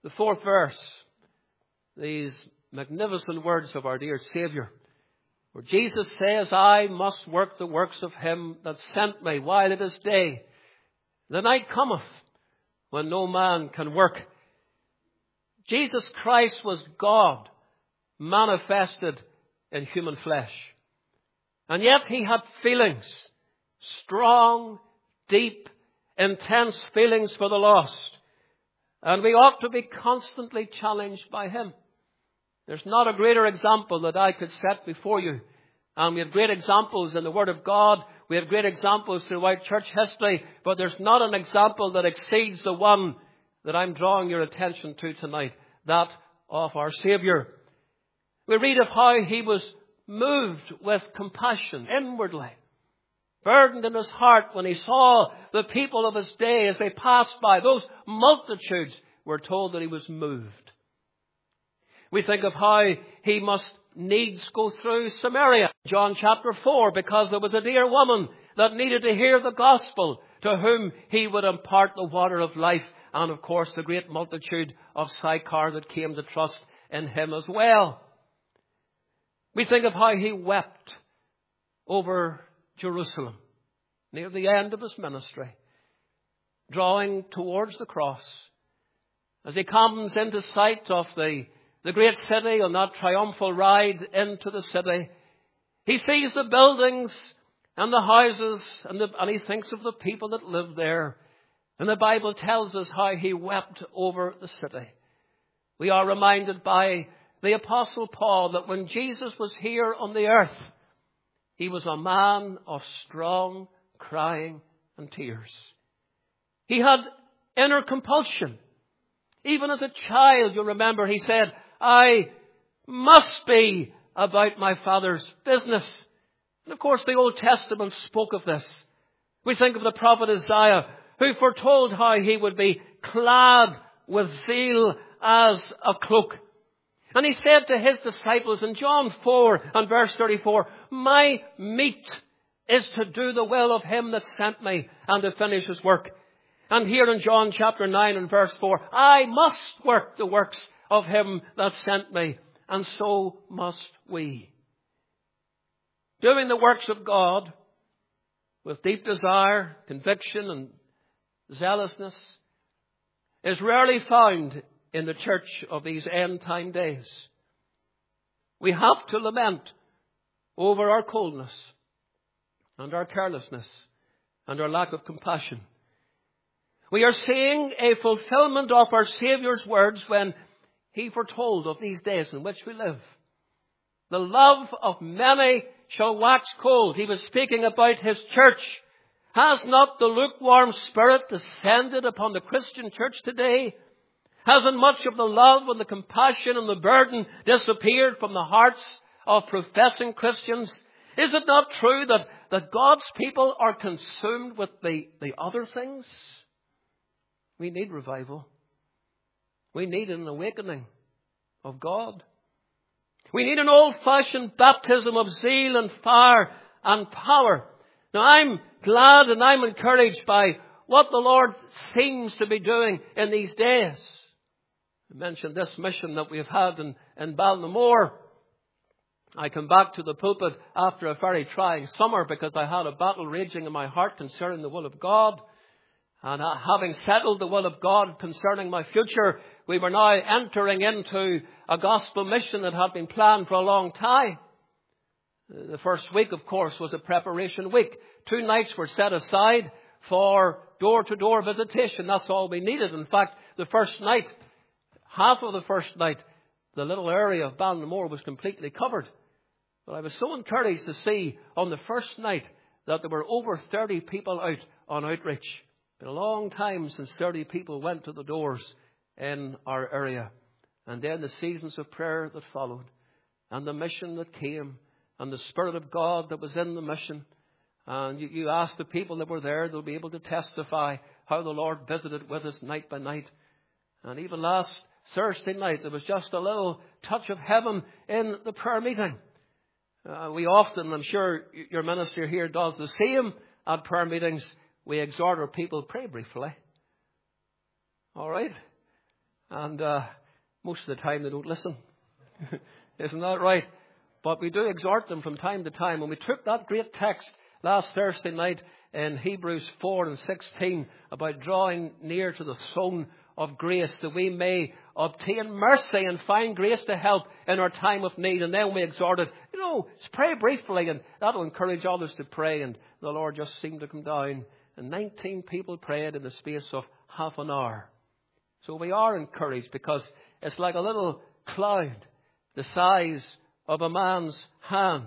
The fourth verse, these magnificent words of our dear Saviour, where Jesus says, I must work the works of him that sent me while it is day. The night cometh when no man can work. Jesus Christ was God manifested in human flesh. And yet he had feelings, strong, deep, intense feelings for the lost. And we ought to be constantly challenged by him. There's not a greater example that I could set before you. And we have great examples in the Word of God. We have great examples throughout church history. But there's not an example that exceeds the one that I'm drawing your attention to tonight. That of our Saviour. We read of how he was moved with compassion inwardly. Burdened in his heart when he saw the people of his day as they passed by. Those multitudes were told that he was moved. We think of how he must needs go through Samaria. John chapter 4, because there was a dear woman that needed to hear the gospel, to whom he would impart the water of life. And of course the great multitude of Sychar that came to trust in him as well. We think of how he wept over Jerusalem near the end of his ministry, drawing towards the cross. As he comes into sight of the great city on that triumphal ride into the city, he sees the buildings and the houses and he thinks of the people that live there. And the Bible tells us how he wept over the city. We are reminded by the Apostle Paul that when Jesus was here on the earth, he was a man of strong crying and tears. He had inner compulsion. Even as a child, you remember, he said, I must be about my Father's business. And of course, the Old Testament spoke of this. We think of the prophet Isaiah, who foretold how he would be clad with zeal as a cloak. And he said to his disciples in John 4 and verse 34, my meat is to do the will of him that sent me and to finish his work. And here in John chapter 9 and verse 4, I must work the works of him that sent me, and so must we. Doing the works of God with deep desire, conviction and zealousness is rarely found in the church of these end time days. We have to lament over our coldness and our carelessness and our lack of compassion. We are seeing a fulfillment of our Saviour's words when he foretold of these days in which we live. The love of many shall wax cold. He was speaking about his church. Has not the lukewarm spirit descended upon the Christian church today? Hasn't much of the love and the compassion and the burden disappeared from the hearts of professing Christians? Is it not true that God's people are consumed with the other things? We need revival. We need an awakening of God. We need an old-fashioned baptism of zeal and fire and power. Now, I'm glad and I'm encouraged by what the Lord seems to be doing in these days. I mentioned this mission that we've had in Ballinamore. I come back to the pulpit after a very trying summer because I had a battle raging in my heart concerning the will of God. And having settled the will of God concerning my future, we were now entering into a gospel mission that had been planned for a long time. The first week, of course, was a preparation week. 2 nights were set aside for door-to-door visitation. That's all we needed. In fact, the first night, half of the first night, the little area of Ballinamore was completely covered. But I was so encouraged to see on the first night that there were over 30 people out on outreach. It's been a long time since 30 people went to the doors in our area. And then the seasons of prayer that followed, and the mission that came, and the Spirit of God that was in the mission. And you ask the people that were there, they'll be able to testify how the Lord visited with us night by night. And even last Thursday night, there was just a little touch of heaven in the prayer meeting. We often, I'm sure your minister here does the same at prayer meetings. We exhort our people, pray briefly. All right? And most of the time they don't listen. Isn't that right? But we do exhort them from time to time. When we took that great text last Thursday night in Hebrews 4 and 16 about drawing near to the throne of grace that we may obtain mercy and find grace to help in our time of need. And then we exhorted, pray briefly, and that will encourage others to pray. And the Lord just seemed to come down, and 19 people prayed in the space of half an hour. So we are encouraged, because it's like a little cloud the size of a man's hand.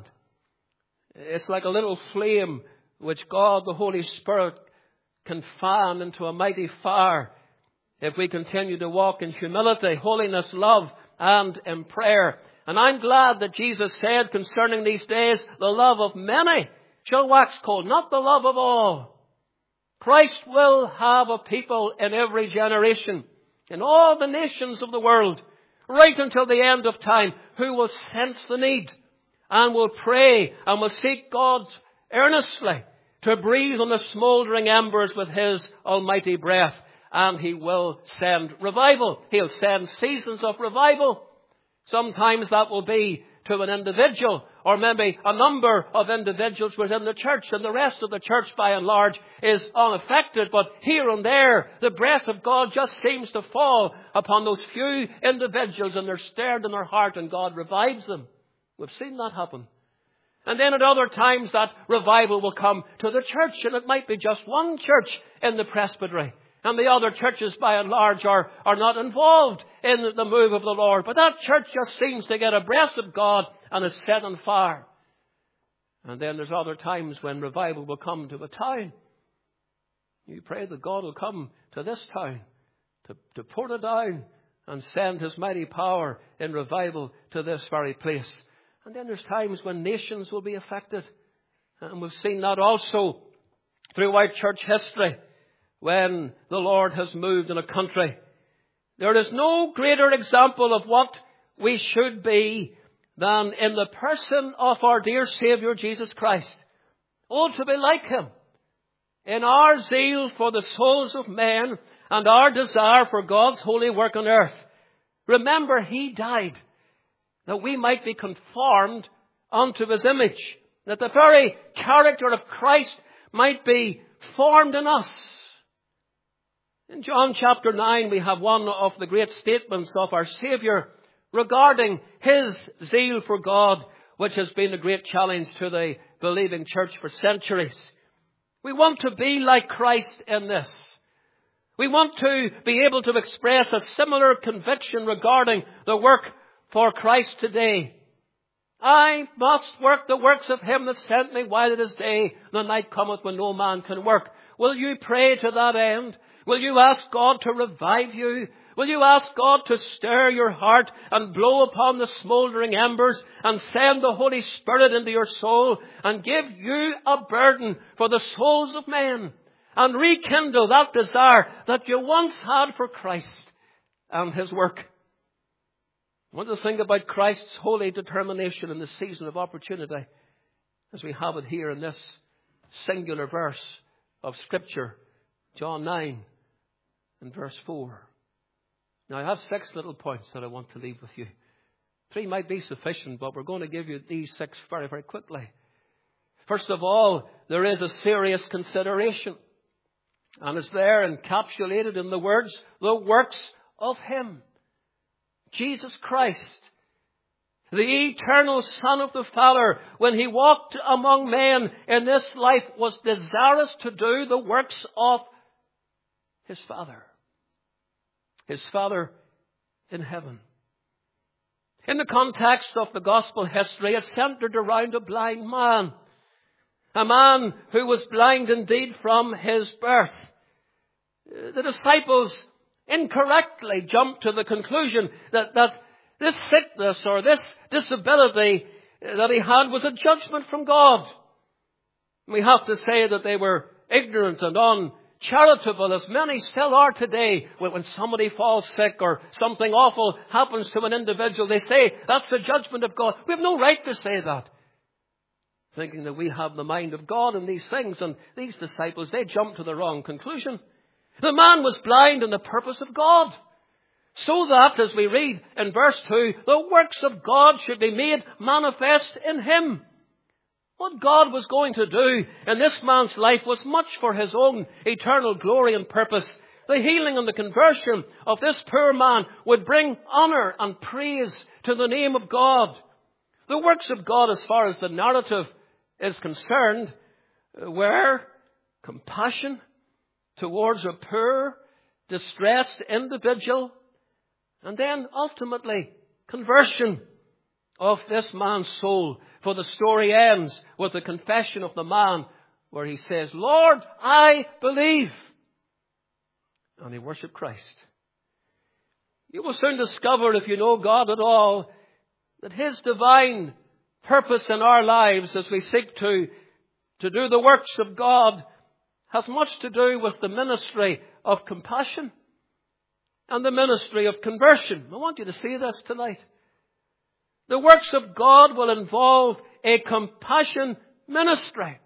It's like a little flame which God, the Holy Spirit, can fan into a mighty fire if we continue to walk in humility, holiness, love, and in prayer. And I'm glad that Jesus said concerning these days, the love of many shall wax cold, not the love of all. Christ will have a people in every generation, in all the nations of the world, right until the end of time, who will sense the need and will pray and will seek God earnestly to breathe on the smouldering embers with His almighty breath. And He will send revival. He'll send seasons of revival. Sometimes that will be to an individual, or maybe a number of individuals within the church, and the rest of the church by and large is unaffected. But here and there, the breath of God just seems to fall upon those few individuals, and they're stirred in their heart, and God revives them. We've seen that happen. And then at other times that revival will come to the church, and it might be just one church in the presbytery. And the other churches, by and large, are not involved in the move of the Lord. But that church just seems to get a breath of God and is set on fire. And then there's other times when revival will come to a town. You pray that God will come to this town to pour it down and send His mighty power in revival to this very place. And then there's times when nations will be affected. And we've seen that also throughout church history. When the Lord has moved in a country, there is no greater example of what we should be than in the person of our dear Savior Jesus Christ. Oh, to be like Him in our zeal for the souls of men and our desire for God's holy work on earth. Remember, He died that we might be conformed unto His image, that the very character of Christ might be formed in us. In John chapter 9, we have one of the great statements of our Saviour regarding His zeal for God, which has been a great challenge to the believing church for centuries. We want to be like Christ in this. We want to be able to express a similar conviction regarding the work for Christ today. I must work the works of Him that sent me while it is day. The night cometh when no man can work. Will you pray to that end? Will you ask God to revive you? Will you ask God to stir your heart and blow upon the smouldering embers and send the Holy Spirit into your soul and give you a burden for the souls of men and rekindle that desire that you once had for Christ and His work? I want to think about Christ's holy determination in the season of opportunity as we have it here in this singular verse of Scripture, John 9 and verse 4. Now, I have 6 little points that I want to leave with you. 3 might be sufficient, but we're going to give you these 6 very, very quickly. First of all, there is a serious consideration. And it's there encapsulated in the words, the works of Him. Jesus Christ, the eternal Son of the Father, when He walked among men in this life, was desirous to do the works of His Father. His Father in heaven. In the context of the gospel history, it centered around a blind man. A man who was blind indeed from his birth. The disciples incorrectly jumped to the conclusion that this sickness or this disability that he had was a judgment from God. We have to say that they were ignorant and uncharitable, as many still are today. When somebody falls sick or something awful happens to an individual, they say, that's the judgment of God. We have no right to say that, thinking that we have the mind of God in these things. And these disciples, they jumped to the wrong conclusion. The man was blind in the purpose of God. So that, as we read in verse 2, the works of God should be made manifest in him. What God was going to do in this man's life was much for his own eternal glory and purpose. The healing and the conversion of this poor man would bring honor and praise to the name of God. The works of God, as far as the narrative is concerned, were compassion towards a poor, distressed individual, and then ultimately conversion of this man's soul. For the story ends with the confession of the man where he says, Lord, I believe. And he worshipped Christ. You will soon discover, if you know God at all, that his divine purpose in our lives as we seek to do the works of God has much to do with the ministry of compassion and the ministry of conversion. I want you to see this tonight. The works of God will involve a compassion ministry,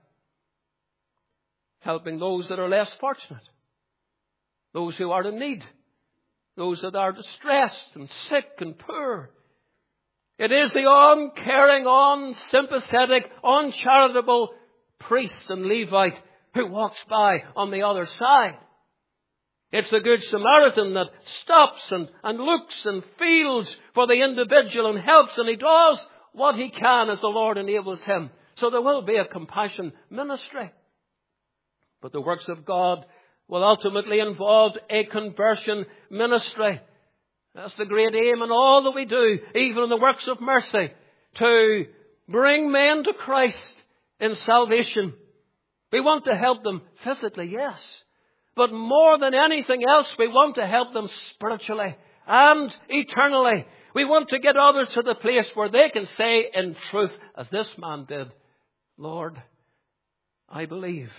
helping those that are less fortunate, those who are in need, those that are distressed and sick and poor. It is the uncaring, unsympathetic, uncharitable priest and Levite who walks by on the other side. It's the Good Samaritan that stops and looks and feels for the individual and helps, and he does what he can as the Lord enables him. So there will be a compassion ministry. But the works of God will ultimately involve a conversion ministry. That's the great aim in all that we do, even in the works of mercy, to bring men to Christ in salvation. We want to help them physically, yes. But more than anything else, we want to help them spiritually and eternally. We want to get others to the place where they can say in truth, as this man did, Lord, I believe.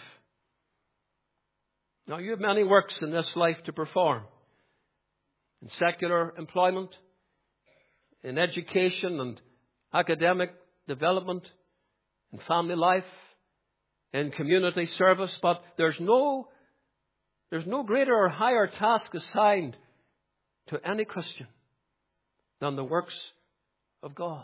Now, you have many works in this life to perform. In secular employment, in education and academic development, in family life, in community service. But there's no greater or higher task assigned to any Christian than the works of God.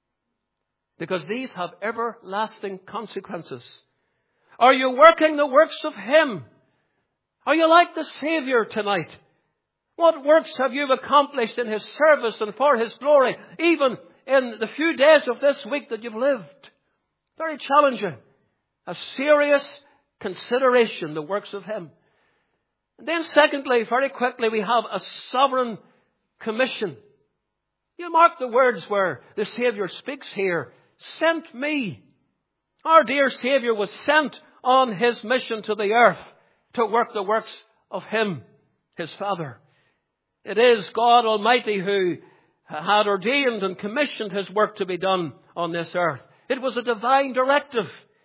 Because these have everlasting consequences. Are you working the works of Him? Are you like the Savior tonight? What works have you accomplished in His service and for His glory, even in the few days of this week that you've lived? Very challenging. A serious consideration, the works of Him. And then secondly, very quickly, we have a sovereign commission. You mark the words where the Savior speaks here. Sent me. Our dear Savior was sent on His mission to the earth to work the works of Him, His Father. It is God Almighty who had ordained and commissioned His work to be done on this earth. It was a divine directive.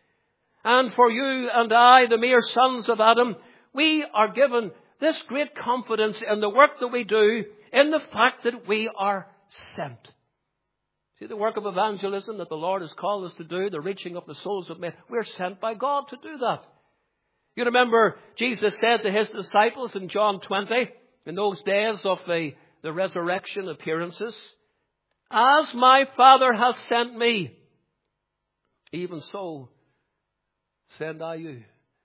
And for you and I, the mere sons of Adam, we are given this great confidence in the work that we do, in the fact that we are sent. See, the work of evangelism that the Lord has called us to do, the reaching of the souls of men, we're sent by God to do that. You remember Jesus said to His disciples in John 20, in those days of the resurrection appearances, as my Father has sent me, even so send I you.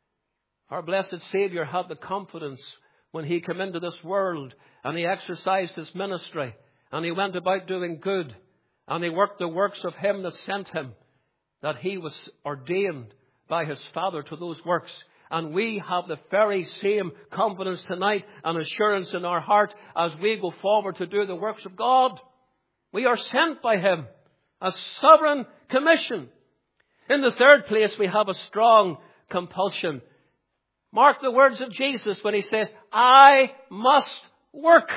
Our blessed Savior had the confidence when He came into this world and He exercised His ministry and He went about doing good and He worked the works of Him that sent Him, that He was ordained by His Father to those works. And we have the very same confidence tonight and assurance in our heart as we go forward to do the works of God. We are sent by Him, a sovereign commission. In the third place, we have a strong compulsion. Mark the words of Jesus when He says, I must work.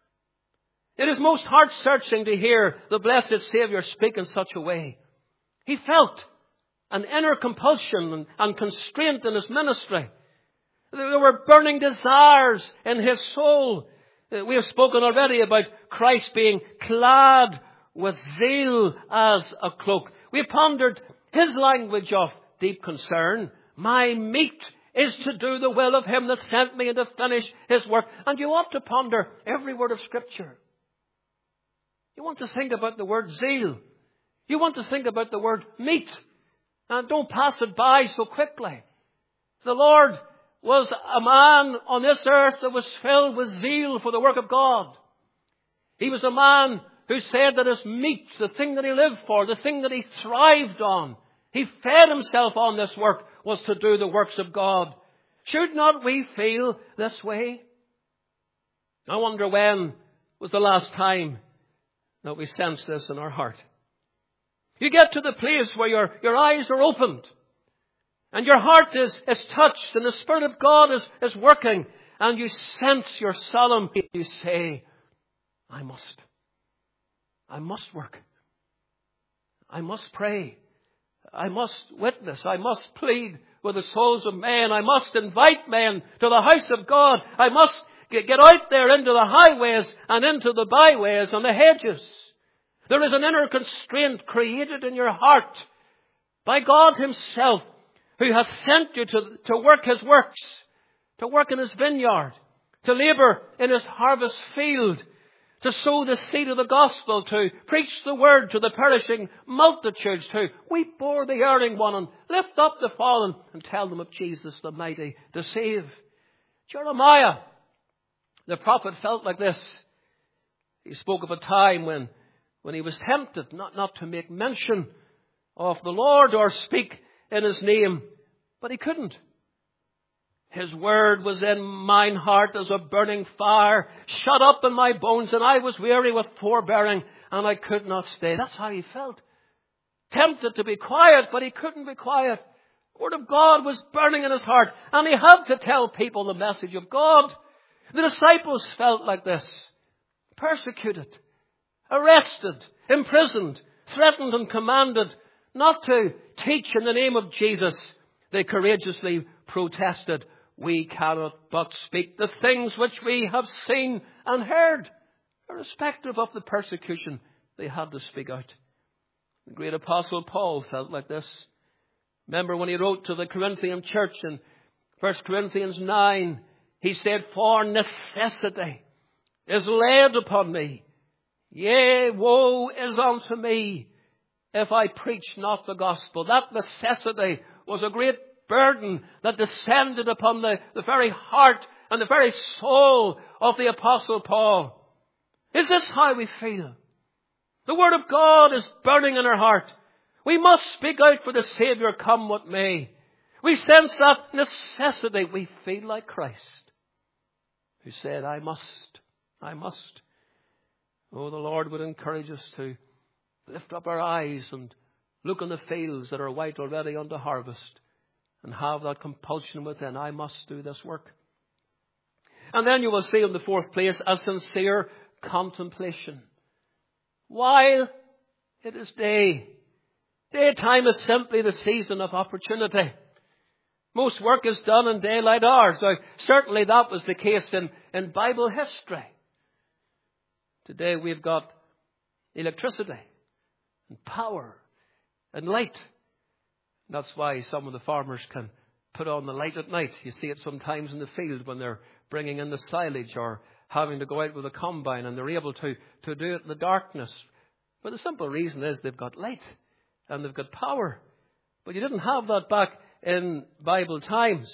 It is most heart-searching to hear the blessed Savior speak in such a way. He felt an inner compulsion and constraint in His ministry. There were burning desires in His soul. We have spoken already about Christ being clad with zeal as a cloak. We pondered His language of deep concern. My meat is to do the will of him that sent me and to finish his work. And you ought to ponder every word of Scripture. You want to think about the word zeal. You want to think about the word meat. And don't pass it by so quickly. The Lord was a man on this earth that was filled with zeal for the work of God. He was a man who said that his meat, the thing that he lived for, the thing that he thrived on, he fed himself on this work, was to do the works of God. Should not we feel this way? I wonder when was the last time that we sensed this in our heart. You get to the place where your eyes are opened and your heart is touched and the Spirit of God is working and you sense your solemn, you say, I must work. I must pray. I must witness. I must plead with the souls of men. I must invite men to the house of God. I must get out there into the highways and into the byways and the hedges. There is an inner constraint created in your heart by God himself, who has sent you to work his works, to work in his vineyard, to labour in his harvest field, to sow the seed of the gospel, to preach the word to the perishing multitudes, to weep o'er the erring one and lift up the fallen and tell them of Jesus the mighty to save. Jeremiah, the prophet, felt like this. He spoke of a time when he was tempted not to make mention of the Lord or speak in his name, but he couldn't. His word was in mine heart as a burning fire, shut up in my bones, and I was weary with forbearing, and I could not stay. That's how he felt. Tempted to be quiet, but he couldn't be quiet. The word of God was burning in his heart, and he had to tell people the message of God. The disciples felt like this. Persecuted, arrested, imprisoned, threatened and commanded not to teach in the name of Jesus. They courageously protested, we cannot but speak the things which we have seen and heard. Irrespective of the persecution, they had to speak out. The great apostle Paul felt like this. Remember when he wrote to the Corinthian church in 1 Corinthians 9, he said, for necessity is laid upon me. Yea, woe is unto me if I preach not the gospel. That necessity was a great burden that descended upon the very heart and the very soul of the apostle Paul. Is this how we feel? The word of God is burning in our heart. We must speak out for the Saviour, come what may. We sense that necessity. We feel like Christ, who said, I must. Oh, the Lord would encourage us to lift up our eyes and look on the fields that are white already unto harvest and have that compulsion within. I must do this work. And then you will see in the fourth place a sincere contemplation. While it is day, daytime is simply the season of opportunity. Most work is done in daylight hours. Now, certainly that was the case in Bible history. Today we've got electricity and power and light. That's why some of the farmers can put on the light at night. You see it sometimes in the field when they're bringing in the silage or having to go out with a combine, and they're able to do it in the darkness. But the simple reason is they've got light and they've got power. But you didn't have that back in Bible times.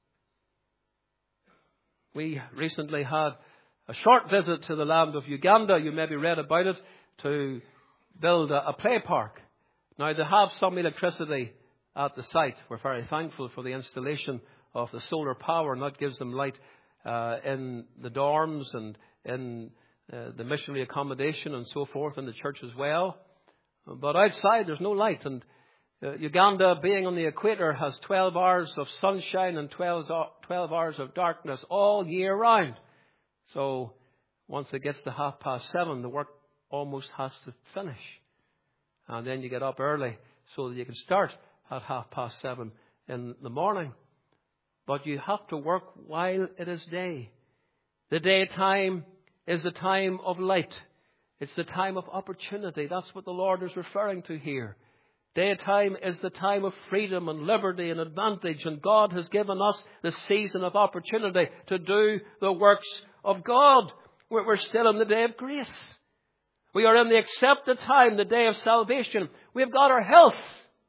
We recently had a short visit to the land of Uganda. You maybe read about it, to build a play park. Now they have some electricity at the site. We're very thankful for the installation of the solar power, and that gives them light in the dorms and in the missionary accommodation and so forth, in the church as well. But outside there's no light, and Uganda, being on the equator, has 12 hours of sunshine and 12 hours of darkness all year round. So once it gets to 7:30, the work almost has to finish. And then you get up early so that you can start at 7:30 in the morning. But you have to work while it is day. The daytime is the time of light. It's the time of opportunity. That's what the Lord is referring to here. Daytime is the time of freedom and liberty and advantage, and God has given us the season of opportunity to do the works of God. We're still in the day of grace. We are in the accepted time, the day of salvation. We've got our health.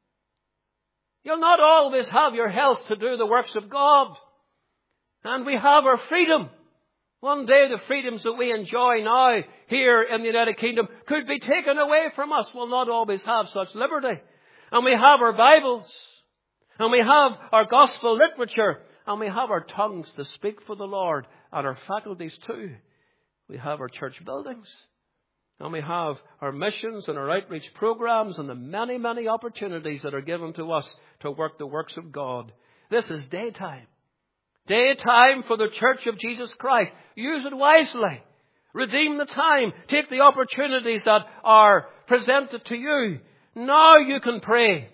You'll not always have your health to do the works of God. And we have our freedom. One day the freedoms that we enjoy now here in the United Kingdom could be taken away from us. We'll not always have such liberty. And we have our Bibles. And we have our gospel literature. And we have our tongues to speak for the Lord. And our faculties too. We have our church buildings. And we have our missions and our outreach programs and the many, many opportunities that are given to us to work the works of God. This is daytime. Daytime for the Church of Jesus Christ. Use it wisely. Redeem the time. Take the opportunities that are presented to you. Now you can pray.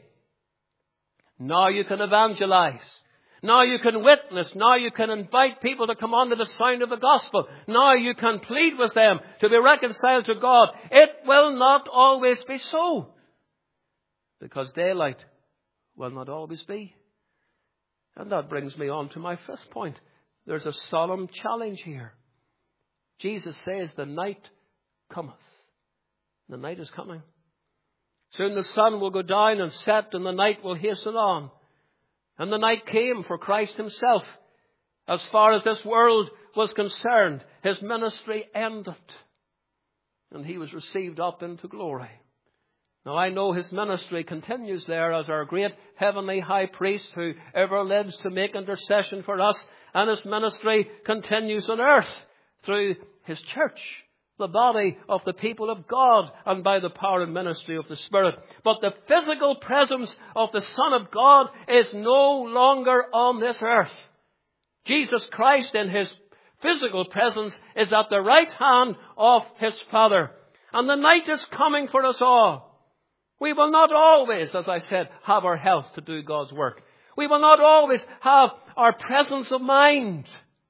Now you can evangelize. Now you can witness. Now you can invite people to come under the sound of the gospel. Now you can plead with them to be reconciled to God. It will not always be so. Because daylight will not always be. And that brings me on to my fifth point. There's a solemn challenge here. Jesus says the night cometh. The night is coming. Soon the sun will go down and set, and the night will hasten on. And the night came for Christ himself. As far as this world was concerned, his ministry ended. And he was received up into glory. Now I know his ministry continues there as our great heavenly high priest who ever lives to make intercession for us. And his ministry continues on earth through his church, the body of the people of God, and by the power and ministry of the Spirit. But the physical presence of the Son of God is no longer on this earth. Jesus Christ in his physical presence is at the right hand of his Father. And the night is coming for us all. We will not always, as I said, have our health to do God's work. We will not always have our presence of mind.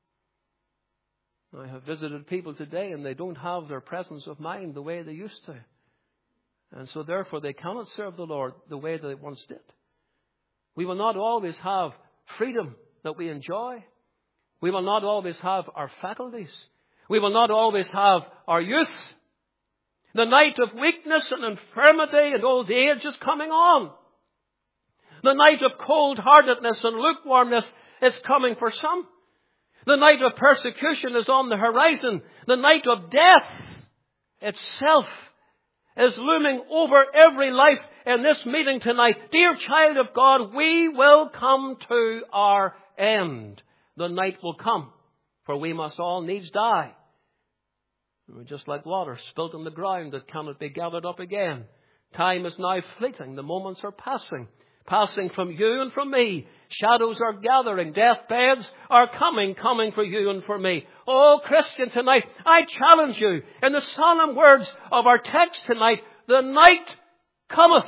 I have visited people today and they don't have their presence of mind the way they used to. And so therefore they cannot serve the Lord the way they once did. We will not always have freedom that we enjoy. We will not always have our faculties. We will not always have our youth. The night of weakness and infirmity and old age is coming on. The night of cold-heartedness and lukewarmness is coming for some. The night of persecution is on the horizon. The night of death itself is looming over every life in this meeting tonight. Dear child of God, we will come to our end. The night will come, for we must all needs die. We're just like water spilt on the ground that cannot be gathered up again. Time is now fleeting. The moments are passing. Passing from you and from me. Shadows are gathering. Deathbeds are coming for you and for me. Oh, Christian, tonight, I challenge you in the solemn words of our text tonight, the night cometh.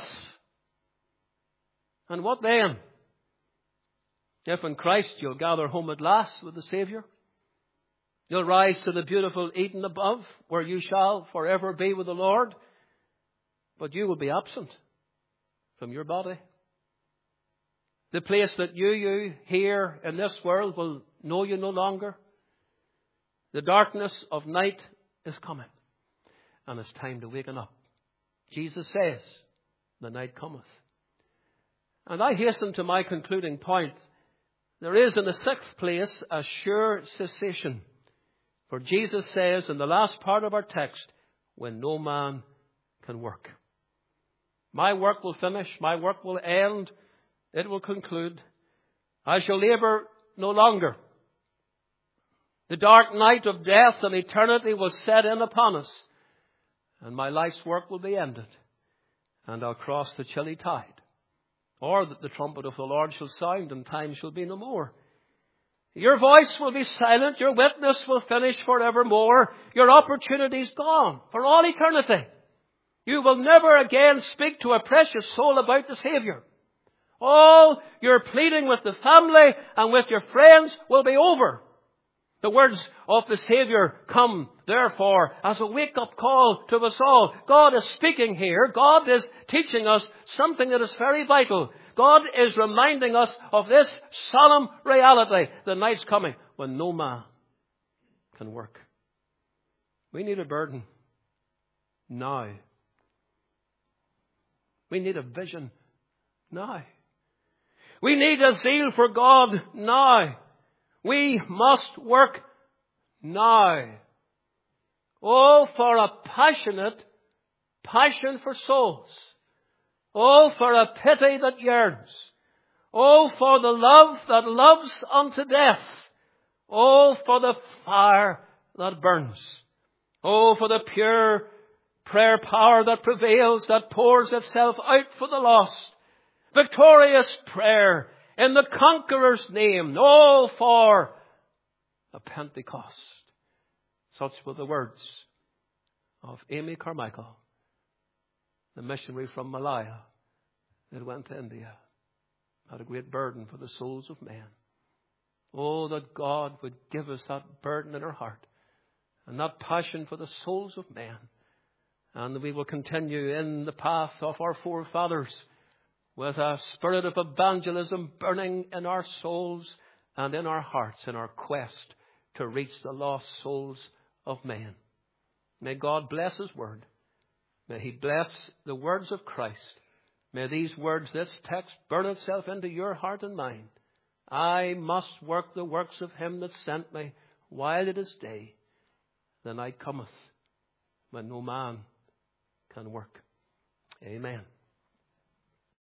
And what then? If in Christ you'll gather home at last with the Saviour, you'll rise to the beautiful Eden above, where you shall forever be with the Lord, but you will be absent from your body. The place that you here in this world will know you no longer. The darkness of night is coming. And it's time to waken up. Jesus says, the night cometh. And I hasten to my concluding point. There is in the sixth place a sure cessation. For Jesus says in the last part of our text, when no man can work. My work will finish. My work will end. It will conclude. I shall labour no longer. The dark night of death and eternity will set in upon us. And my life's work will be ended. And I'll cross the chilly tide. Or that the trumpet of the Lord shall sound and time shall be no more. Your voice will be silent. Your witness will finish forevermore. Your opportunity's gone for all eternity. You will never again speak to a precious soul about the Saviour. All your pleading with the family and with your friends will be over. The words of the Savior come, therefore, as a wake-up call to us all. God is speaking here. God is teaching us something that is very vital. God is reminding us of this solemn reality. The night's coming when no man can work. We need a burden now. We need a vision now. We need a zeal for God now. We must work now. Oh, for a passionate passion for souls. Oh, for a pity that yearns. Oh, for the love that loves unto death. Oh, for the fire that burns. Oh, for the pure prayer power that prevails, that pours itself out for the lost. Victorious prayer in the conqueror's name. Oh, for a Pentecost. Such were the words of Amy Carmichael, the missionary from Malaya that went to India. Had a great burden for the souls of men. Oh, that God would give us that burden in our heart and that passion for the souls of men. And we will continue in the path of our forefathers with a spirit of evangelism burning in our souls and in our hearts in our quest to reach the lost souls of men. May God bless His word. May He bless the words of Christ. May these words, this text, burn itself into your heart and mind. I must work the works of Him that sent me while it is day. The night cometh when no man can work. Amen.